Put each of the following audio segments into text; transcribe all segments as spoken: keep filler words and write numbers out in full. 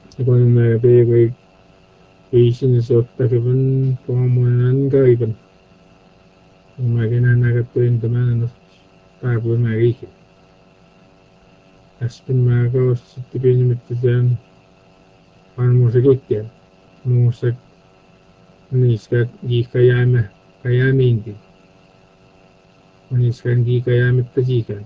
Igual na be Asian sota kaban pomonan ka iban. Magina nagatuin taman nos tapo magike. Aspen maga os tipin mittisan pan musakikya. Musak niskat gi kayama kayaminti. Maniskan gi kayamit tajikan.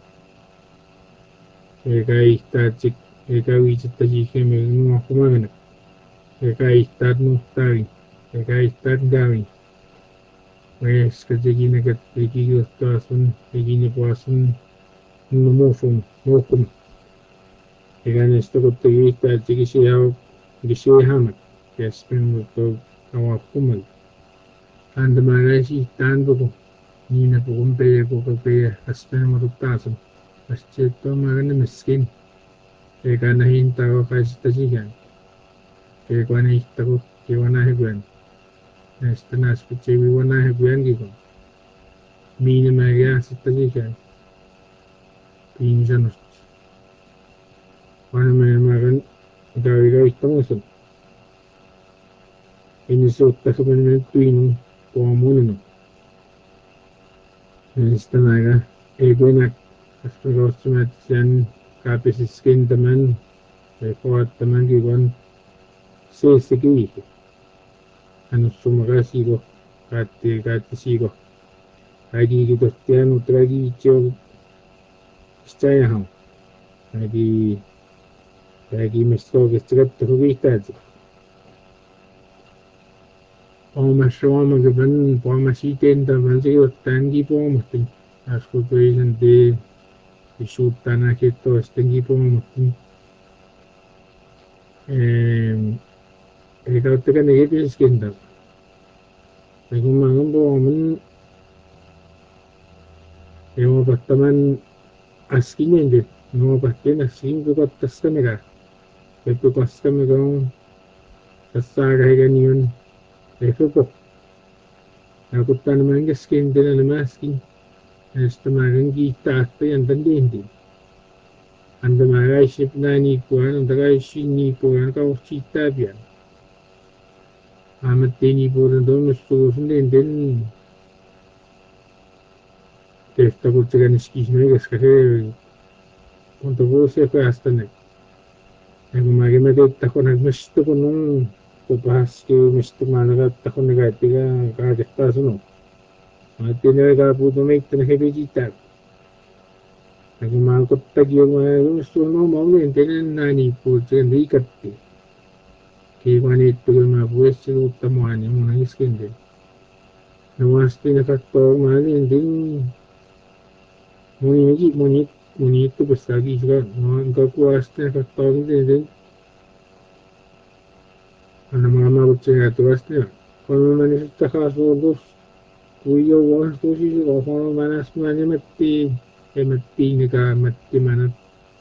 Eka ihtatsik eka wichit tajikan megnu kumagana. Eka ihtat nuhtari. Eka ihtat gawin. Pues kajigina kat ikigos tasun ikini pasun numufum mukum. Eka nesto kuttagi ihtatsik isiyaw gisiyahamak. Kespin muto kawakumag. Andamaga si ihtan buko. Nina bukum peye buko peye aspin mututasum. Aschito magana miskin. Eka nahinta ko kasitajikan. Eka nahita ko kiwanahibuan. Esta nas piche wanahibuan giko. Mina maga sitajikan. Pinjanos. Wana magan gawi gawi tamusun. Inisot takaban tuin pomonuno. Esta maga egonak. Asperosumat yan kapis skin taman. Ekuat taman gikon. Sesigi. Ano sumagasigo. Kati kati sigo. Agi gitu tian utragi icho. Staya ham. Agi agi mesto gestret tuhubitad. Poma shoma gaban poma shiten taman sigo tangi poma tin. Asko tuisan de isutana kito stengi poma tin. Eh, ikaw taga negipis kinda. Nagumangan po man yung bataman asking hindi. No batin asking ko tas kami ka. Ito pas kami kong kasaga higan yun. Ito po. Nakutan naman yung skin din na naman asking. Nesta magang kita at yan tandi hindi. Anda maga isip na ni kuan. Anda ka isip ni kuan ka usita biyan. Amat tini po rin doon. Gusto din din. Esta ko taga niskis na yung kasi untuk ko siya ko hasta na. Nagmamagimagay ako nagmasto ko nung pupahas ko misto managat ako nagatiga kakakitaso no. Mga tinaraga po dumay tinakibijita. Nagmamagkot tag yung mga gusto no mawin tinan nani po siya likat ti. Kaya manit po yung mga buwes siya utamuan yung mga iskin din. Nawas pinakatog malin din munigi munit munit to basagi siya no ang kakuwas pinakatog din din. Ano mga mabot siya tuwas niya. Kung manis takasuldos, kuya was ko siya ko kung manas mani mati, e mati ni ka mati manat,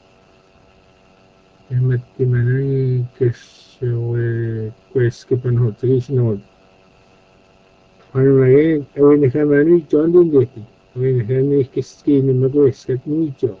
e mati manay kesyo e kwes ke panhot sige sinod. Ano na eh, awin na ka mani chon din deti. Awin na ka ni kiski ni magwes kat ni cho.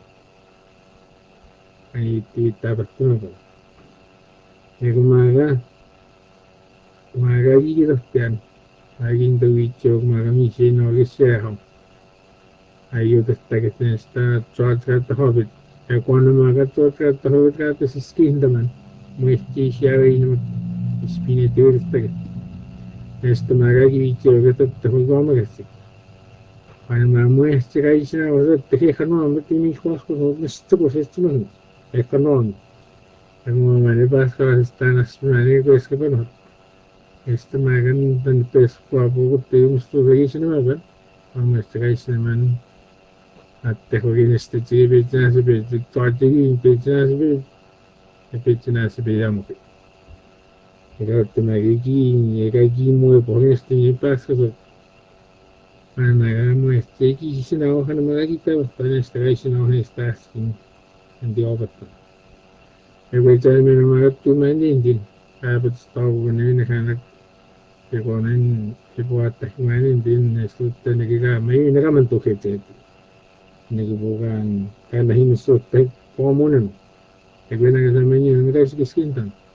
Ay ti tabat ko na. E kumaga, kumaga gigit yan. Aging dawicho magamisi no liseham. Ayuh taget nesta chot kat hobbit. E quando maga chot kat hobbit kat skin daman. Muisti shawi no spine teor taget. Nesta maga givicho kat hobbit magasik. Quando ma muisti kai sina wasa teke khano amti mi khos ko nesta ko sestman. E khano. Amo mane pas ka stana smane ko eskapan. Este magan dan pes kwa po te musto gais na magan. Ang este gais naman at te ko gineste ti bejna se be to ati gi bejna se be e bejna se be amo ke. Ega te magi gi ega gi mo po este ni pas ko. Ang maga mo este gi sina o han maga gi ta pa este gais na o esta skin ndi obat. E bejna me maga tu mandi ndi. Abot sta ko ne ne kan Ikonin ibuat tekmanin din estuta nagiga may nagaman to kete nagibukan kana himusot tek pomonan egwe na sa menyo naga sikiskintan